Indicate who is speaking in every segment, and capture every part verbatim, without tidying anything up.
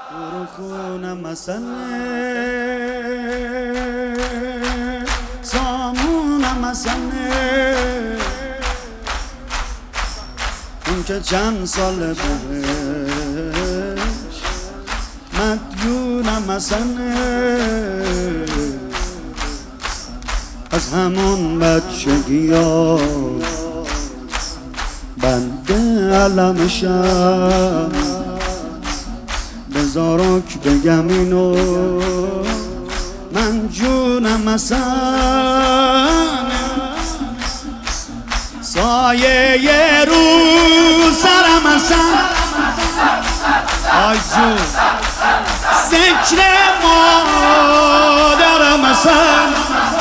Speaker 1: برو خونم مسنه سامونم مسنه اون که چند سال بهش مدیونم مسنه از همون بچگی ها بنده علمشم بذارک بگم اینو من جونم مسنه سایه یه رو سرم مسن آی جون ذکر مادرم مسن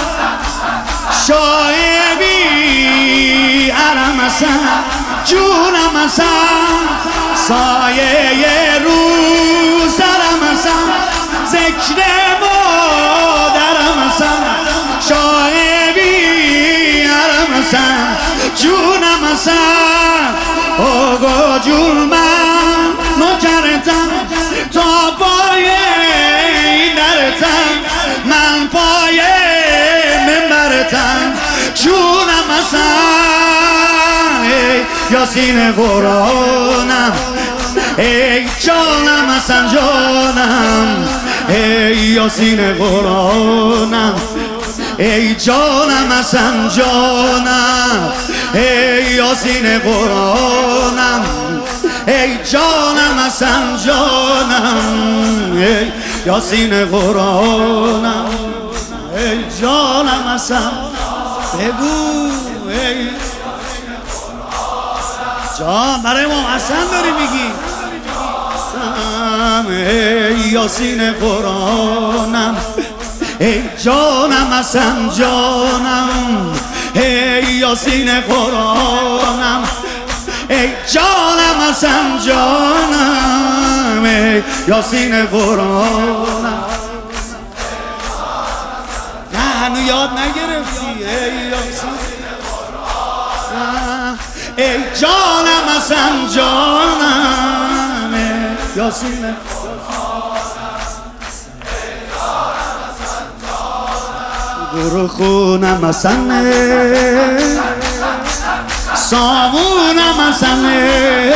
Speaker 1: شایبی عرم مسن جونم مسن سایه یه رو سرم مسن ذکر مادرم مسن شایبی عرم مسن جونم مسن آقا جون من نکرتم تا پای این درتم من پای منبرتم جونم مسن ای یاسین قرآنم ای جانم مسن جانم ای یاسین قرآنم ای جانم مسن جانم ای یاسین قرآنم ای جانم مسن جانم ای یاسین قرآنم ای جانم مسن بگو ای جان برای ما حسن داری میگی ای یاسین قرآنم ای جانم حسن جانم ای یاسین قرآنم ای جانم حسن جانم ای یاسین قرآنم نه هنو یاد نگرفتی ای یاسین ای جانم حسن جانم ای یاسین برو خونم مسنه سامونم مسنه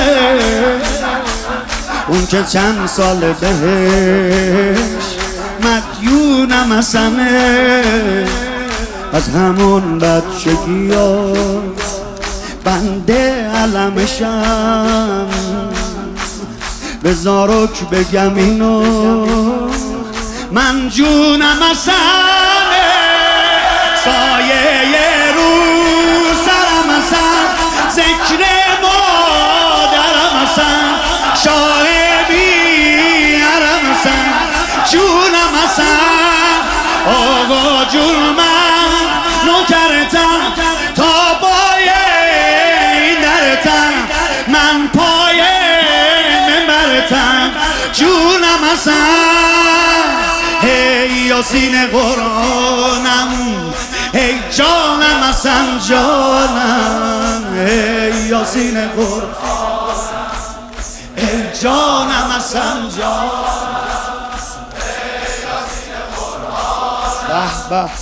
Speaker 1: اون که چند سال بهش مدیونم مسنه از همون بچگی ها بنده علمشم بذارک بگم اینو من جونم مسنه سایه یه رو سرم مسن ذکر مادرم مسن شایبی عرم مسن جونم مسن آقا جون من نکرتم تا پای این درتم من پای منبرتم جونم مسن ای یاسین قرآنم ای جانم حسن جانم ای یاسین قرآنم ای جانم حسن جانم ای یاسین قرآنم به به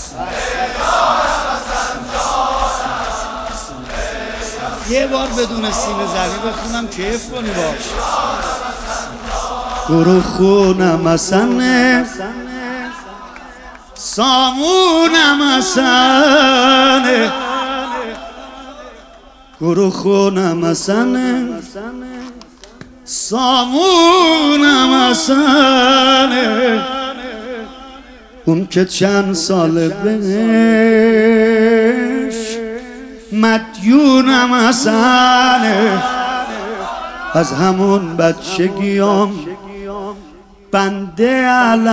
Speaker 1: یه بار بدون سینه زنی بخونم کیف کنی باش برو خونم مسنه سامونم مسنه برو خونم مسنه سامونم مسنه اون که چند سال بهش مدیونم مسنه از همون بچگیام بنده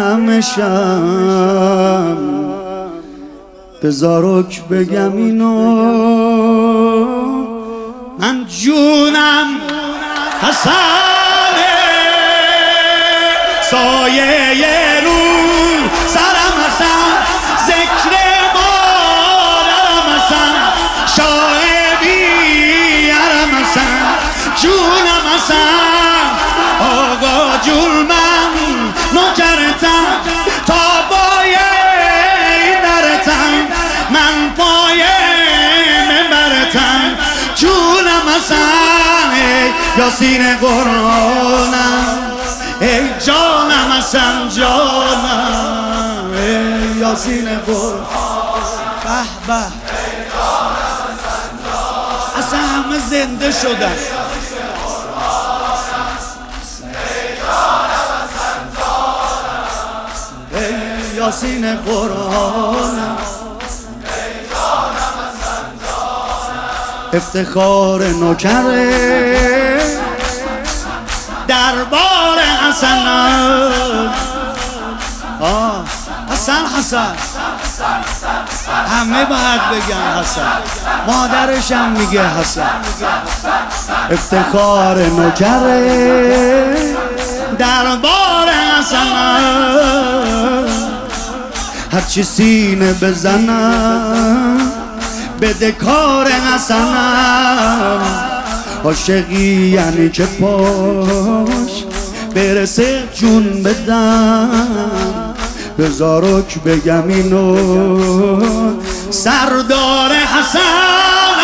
Speaker 1: علمشم بذارک بگم اینو من جونم حسنه سایه یه رو سرم حسن ذکر مادرم حسن شایبی عرم حسن جونم حسن آقا جون من یاسین قرآنم، ای جانم اصلا جانم، ای یاسین قرآنم. به به اصلا همه زنده شدن. ای یاسین قرآنم، افتخار نوکره دربار حسن. آه حسن حسن همه باید بگن حسن، مادرش هم میگه حسن. افتخار نوکره دربار حسن، هرچی سینه بزنم بده کار حسنم. عاشقی یعنی که پاش برسه جون بدم، بزارک بگم اینو سردار حسنم،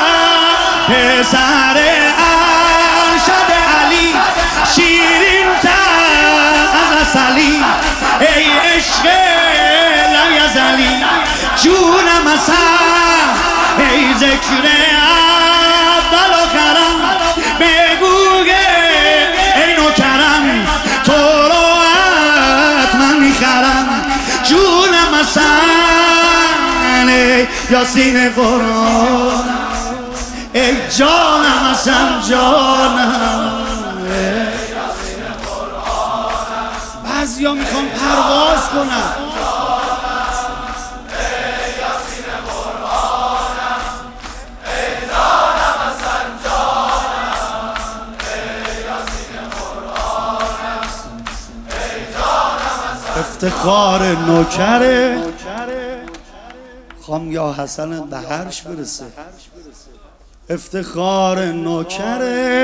Speaker 1: پسر ارشد علی، شیرین تر از عسلی، ای عشق لایزالی جونم حسن، ای ذکر اول آخرم، بگو ای نوکرم تو رو حتما میخرم، جونم حسن، ای یاسین قرآنم، ای جانم حسن جانم، ای یاسین قرآنم. بعضیا میخوان پرواز کنن. افتخار نوکره خوام یا حسن به هرش برسه. افتخار نوکره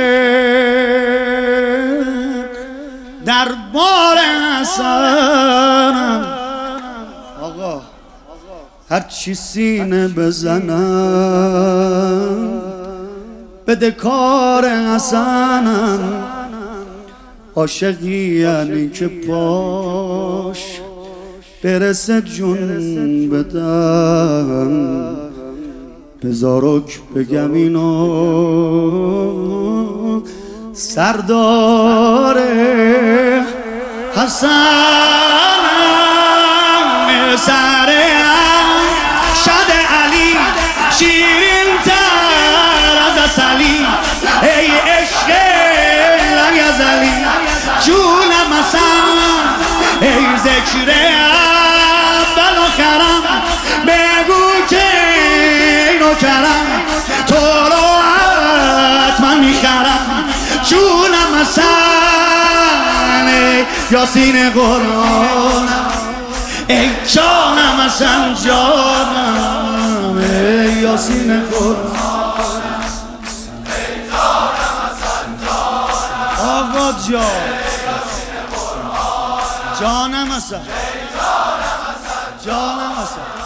Speaker 1: در بار حسنم. آقا هرچی سینه بزنم بده کار حسنم. عاشقی یعنی که پاش برسه جون بدم، بزارک بگم اینو سردار حسنم، سر ارشد علی، شیرین تر از عسلی، ای عشق لایزالی جونم حسن، ای ذکر اول آخرم، بگو که ای نوکرم تو رو حتما میخرم، جونم حسن، ای یاسین قرآنم، ای جانم حسن جانم، ای یاسین قرآنم، ای جانم حسن جانم. آقا جان جانم حسن، جانم حسن.